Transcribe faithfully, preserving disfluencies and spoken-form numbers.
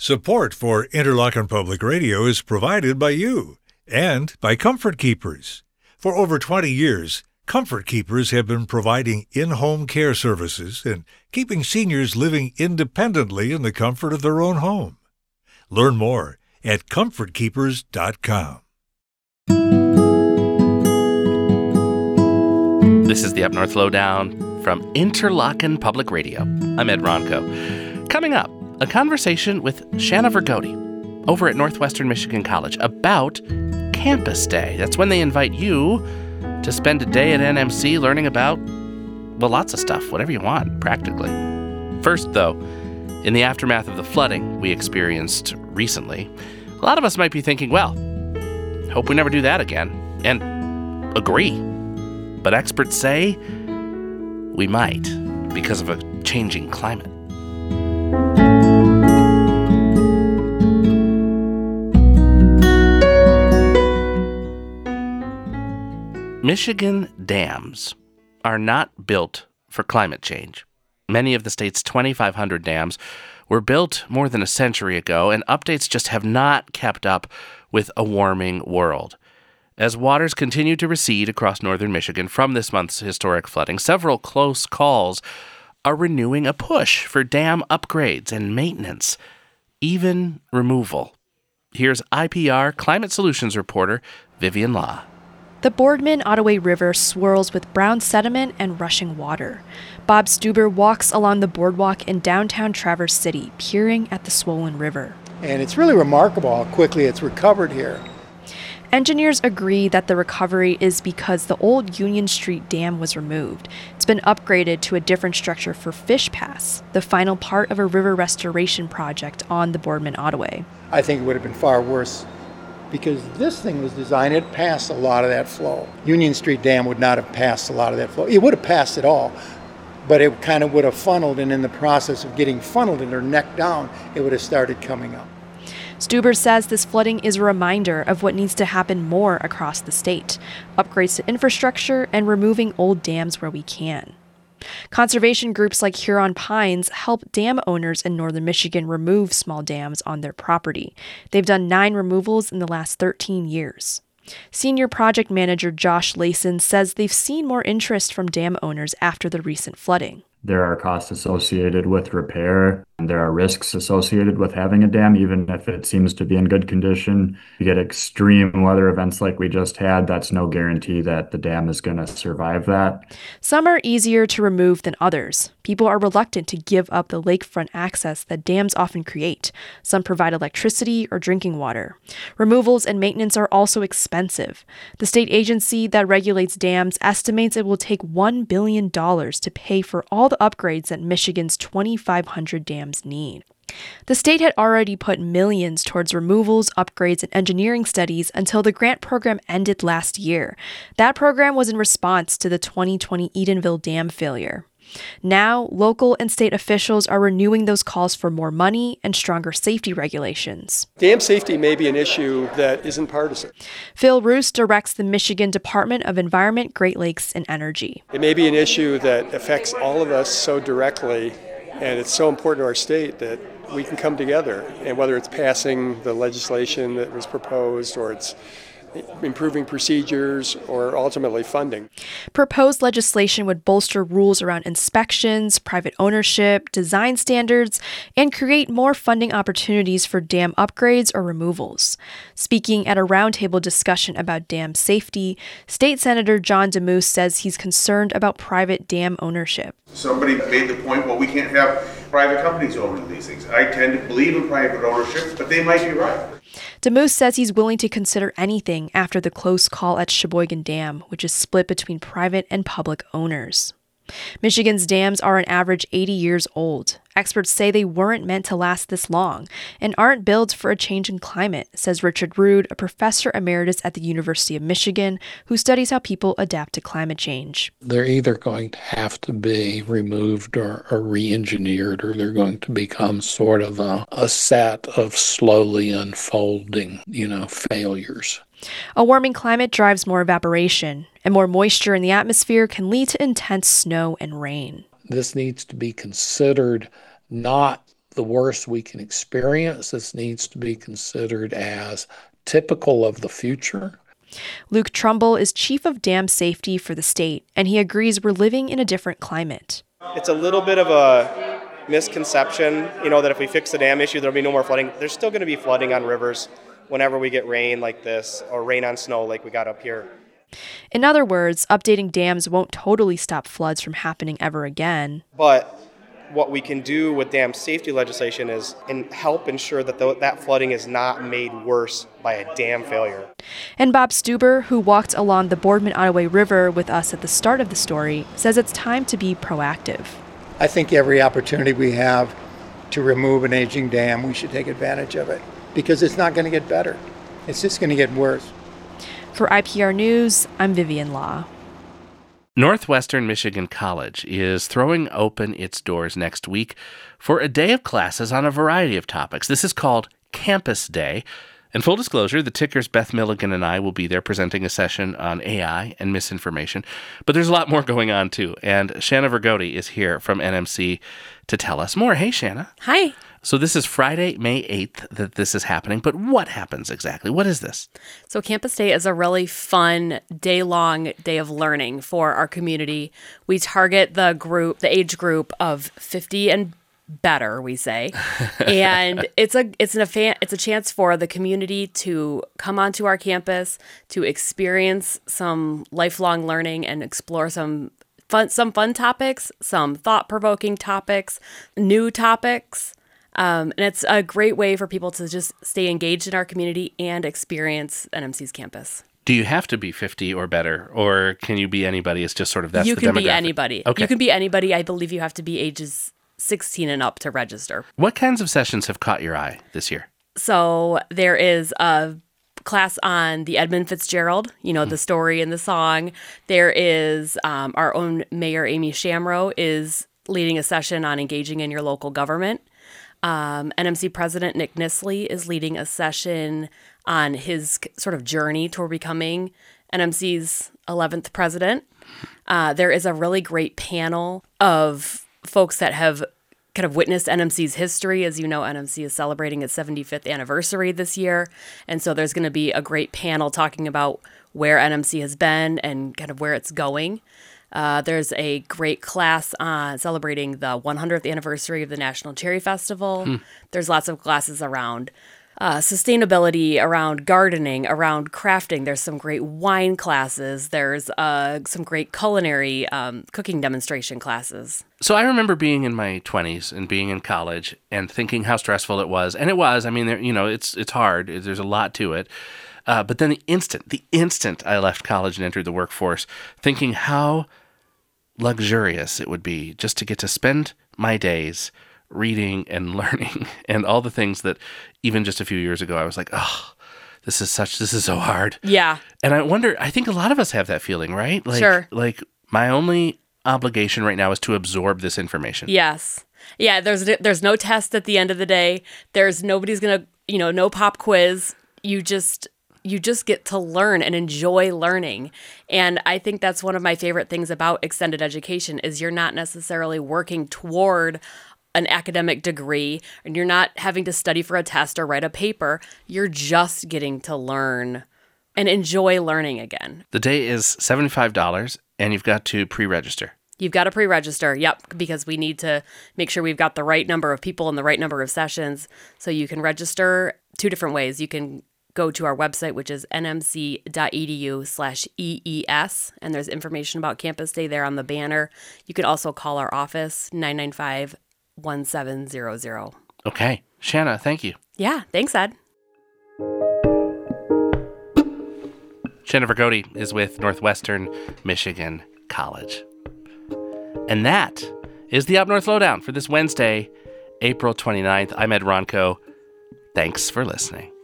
Support for Interlochen Public Radio is provided by you and by Comfort Keepers. For over twenty years, Comfort Keepers have been providing in-home care services and keeping seniors living independently in the comfort of their own home. Learn more at comfort keepers dot com. This is the Up North Lowdown from Interlochen Public Radio. I'm Ed Ronco. Coming up, a conversation with Shanna Vergote over at Northwestern Michigan College about Campus Day. That's when they invite you to spend a day at N M C learning about, well, lots of stuff, whatever you want, practically. First, though, in the aftermath of the flooding we experienced recently, a lot of us might be thinking, well, hope we never do that again, and agree. But experts say we might because of a changing climate. Michigan dams are not built for climate change. Many of the state's twenty-five hundred dams were built more than a century ago, and updates just have not kept up with a warming world. As waters continue to recede across northern Michigan from this month's historic flooding, several close calls are renewing a push for dam upgrades and maintenance, even removal. Here's I P R Climate Solutions reporter Vivian Law. The Boardman-Ottaway River swirls with brown sediment and rushing water. Bob Stuber walks along the boardwalk in downtown Traverse City, peering at the swollen river. And it's really remarkable how quickly it's recovered here. Engineers agree that the recovery is because the old Union Street Dam was removed. It's been upgraded to a different structure for Fish Pass, the final part of a river restoration project on the Boardman-Ottaway. I think it would have been far worse because this thing was designed, it passed a lot of that flow. Union Street Dam would not have passed a lot of that flow. It would have passed it all, but it kind of would have funneled, and in the process of getting funneled and or neck down, it would have started coming up. Stuber says this flooding is a reminder of what needs to happen more across the state, upgrades to infrastructure and removing old dams where we can. Conservation groups like Huron Pines help dam owners in northern Michigan remove small dams on their property. They've done nine removals in the last thirteen years. Senior project manager Josh Layson says they've seen more interest from dam owners after the recent flooding. There are costs associated with repair, and there are risks associated with having a dam, even if it seems to be in good condition. You get extreme weather events like we just had, that's no guarantee that the dam is going to survive that. Some are easier to remove than others. People are reluctant to give up the lakefront access that dams often create. Some provide electricity or drinking water. Removals and maintenance are also expensive. The state agency that regulates dams estimates it will take one billion dollars to pay for all the upgrades that Michigan's twenty-five hundred dams need. The state had already put millions towards removals, upgrades, and engineering studies until the grant program ended last year. That program was in response to the twenty twenty Edenville Dam failure. Now, local and state officials are renewing those calls for more money and stronger safety regulations. Dam safety may be an issue that isn't partisan. Phil Roos directs the Michigan Department of Environment, Great Lakes, and Energy. It may be an issue that affects all of us so directly, and it's so important to our state that we can come together. And whether it's passing the legislation that was proposed or it's improving procedures, or ultimately funding. Proposed legislation would bolster rules around inspections, private ownership, design standards, and create more funding opportunities for dam upgrades or removals. Speaking at a roundtable discussion about dam safety, State Senator John DeMoose says he's concerned about private dam ownership. Somebody made the point, well, we can't have private companies owning these things. I tend to believe in private ownership, but they might be right. DeMoose says he's willing to consider anything after the close call at Sheboygan Dam, which is split between private and public owners. Michigan's dams are an average eighty years old. Experts say they weren't meant to last this long and aren't built for a changing climate, says Richard Rood, a professor emeritus at the University of Michigan who studies how people adapt to climate change. They're either going to have to be removed or, or re-engineered, or they're going to become sort of a, a set of slowly unfolding, you know, failures. A warming climate drives more evaporation, and more moisture in the atmosphere can lead to intense snow and rain. This needs to be considered not the worst we can experience. This needs to be considered as typical of the future. Luke Trumbull is chief of dam safety for the state, and he agrees we're living in a different climate. It's a little bit of a misconception, you know, that if we fix the dam issue, there'll be no more flooding. There's still going to be flooding on rivers whenever we get rain like this, or rain on snow like we got up here. In other words, updating dams won't totally stop floods from happening ever again. But what we can do with dam safety legislation is in help ensure that the, that flooding is not made worse by a dam failure. And Bob Stuber, who walked along the Boardman-Ottaway River with us at the start of the story, says it's time to be proactive. I think every opportunity we have to remove an aging dam, we should take advantage of it, because it's not going to get better. It's just going to get worse. For I P R News, I'm Vivian Law. Northwestern Michigan College is throwing open its doors next week for a day of classes on a variety of topics. This is called Campus Day. And full disclosure, the Ticker's Beth Milligan and I will be there presenting a session on A I and misinformation. But there's a lot more going on, too. And Shanna Vergote is here from N M C to tell us more. Hey, Shanna. Hi. So this is Friday, May eighth that this is happening. But what happens exactly? What is this? So Campus Day is a really fun day-long day of learning for our community. We target the group, the age group of fifty and better, we say. And it's a it's an it's a chance for the community to come onto our campus, to experience some lifelong learning and explore some fun some fun topics, some thought-provoking topics, new topics. Um, and it's a great way for people to just stay engaged in our community and experience N M C's campus. Do you have to be fifty or better, or can you be anybody? It's just sort of that's you the can demographic. be anybody. Okay. You can be anybody. I believe you have to be ages sixteen and up to register. What kinds of sessions have caught your eye this year? So there is a class on the Edmund Fitzgerald, you know, mm-hmm. the story and the song. There is um, our own Mayor Amy Shamrow is leading a session on engaging in your local government. Um, N M C President Nick Nisley is leading a session on his sort of journey toward becoming N M C's eleventh president. Uh, there is a really great panel of folks that have kind of witnessed N M C's history. As you know, N M C is celebrating its seventy-fifth anniversary this year. And so there's going to be a great panel talking about where N M C has been and kind of where it's going. Uh, there's a great class on celebrating the one hundredth anniversary of the National Cherry Festival. Hmm. There's lots of classes around uh, sustainability, around gardening, around crafting. There's some great wine classes. There's uh, some great culinary um, cooking demonstration classes. So I remember being in my twenties and being in college and thinking how stressful it was. And it was. I mean, there, you know, it's it's hard. There's a lot to it. Uh, but then the instant, the instant I left college and entered the workforce, thinking how luxurious it would be just to get to spend my days reading and learning and all the things that even just a few years ago I was like, oh, this is such, this is so hard. Yeah. And I wonder, I think a lot of us have that feeling, right? Like, sure. Like my only obligation right now is to absorb this information. Yes. Yeah, there's there's no test at the end of the day. There's nobody's going to, you know, no pop quiz. You just you just get to learn and enjoy learning. And I think that's one of my favorite things about extended education is you're not necessarily working toward an academic degree and you're not having to study for a test or write a paper. You're just getting to learn and enjoy learning again. The day is seventy-five dollars and you've got to pre-register. You've got to pre-register, yep, because we need to make sure we've got the right number of people and the right number of sessions. So you can register two different ways. You can go to our website, which is nmc.edu slash EES, and there's information about Campus Day there on the banner. You can also call our office, nine nine five, one seven zero zero. Okay. Shanna, thank you. Yeah, thanks, Ed. Shanna Vergote is with Northwestern Michigan College. And that is the Up North Lowdown for this Wednesday, April twenty-ninth. I'm Ed Ronco. Thanks for listening.